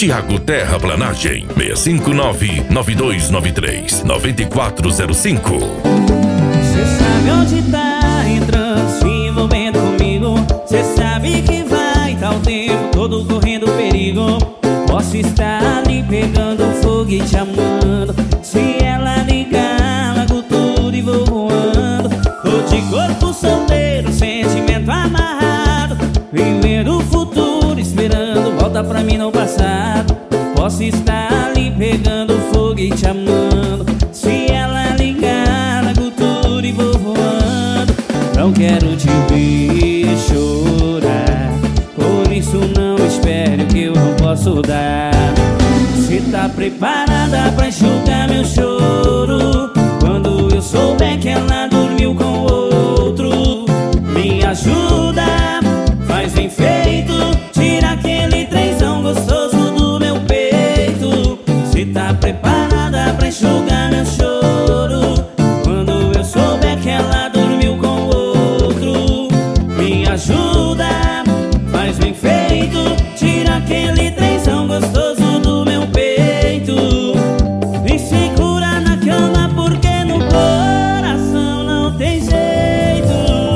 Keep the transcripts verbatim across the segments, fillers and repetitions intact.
Tiago Terraplanagem, seis cinco nove, nove dois nove três, nove quatro zero cinco. Cê sabe onde tá entrando, se envolvendo comigo. Cê sabe que vai tá o tempo todo correndo perigo. Posso estar ali pegando fogo e te amando. Se ela ligar, largo tudo e vou voando. Tô de corpo solteiro, sentimento amarrado, vivendo o futuro, esperando volta pra mim no passado. Posso estar ali pegando fogo e te amando. Se ela ligar, largo tudo e vou voando. Não quero te ver chorar, por isso não espere o que eu não posso dar. Cê tá preparada pra enxugar meu choro quando eu souber que ela dormiu com outro? Me ajuda, faz bem feito, tira aquele trenzão gostoso do meu peito. Cê tá preparada pra enxugar meu choro quando eu souber que ela dormiu com outro? Me ajuda, faz bem feito, tira aquele trenzão gostoso do meu peito. Me segura na cama porque no coração não tem jeito.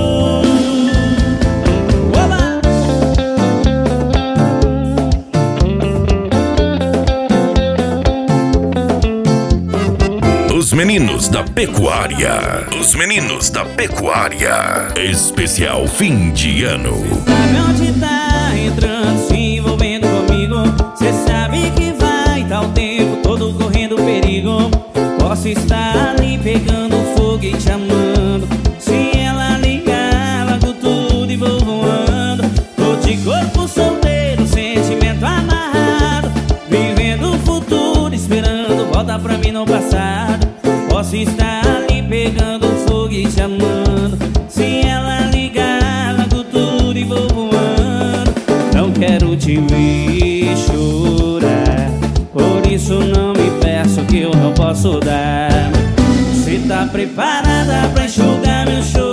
Oba! Os meninos da pecuária. Os meninos da pecuária. Especial fim de ano. Sabe onde tá entrando, se envolvendo comigo. Cê sabe que vai tá o tempo todo correndo perigo. Posso estar ali pegando fogo e te amando. Se ela ligar, largo tudo e vou voando. Tô de corpo solteiro, sentimento amarrado, vivendo o futuro, esperando volta pra mim no passado. Posso estar ali pegando fogo e te amando. Se ela ligar, largo tudo e vou voando. Não quero te ver chorar, por isso não me peço que eu não posso dar. Cê tá preparada pra enxugar meu choro